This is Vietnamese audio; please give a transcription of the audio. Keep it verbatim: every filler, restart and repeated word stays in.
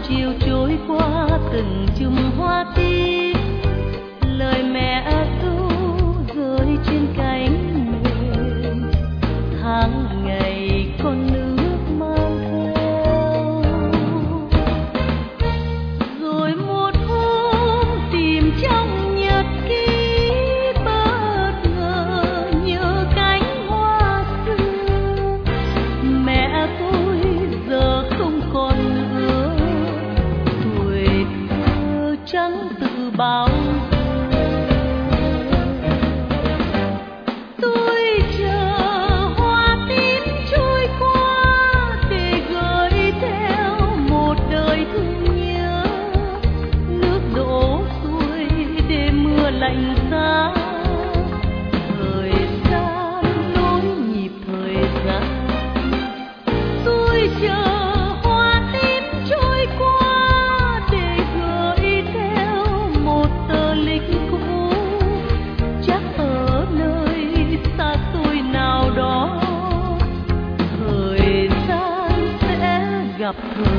chiều trôi qua từng chùm hoa tím, lời mẹ ru rơi trên cánh mềm, tháng ngày con nước mang theo. Rồi một hôm tìm trong nhật ký, bất ngờ nhớ cánh hoa xưa. Mẹ tôi giờ không còn nữa, tuổi thơ chẳng tự bao giờ. Tôi chờ hoa tím trôi qua để gửi theo một đời thương nhớ. Nước đổ xuôi để mưa lạnh giá, thời gian nối nhịp thời gian. Tôi chờ hoa tím trôi qua để gửi theo một tờ lịch cũ, chắc ở nơi xa xôi nào đó thời gian sẽ gặp thời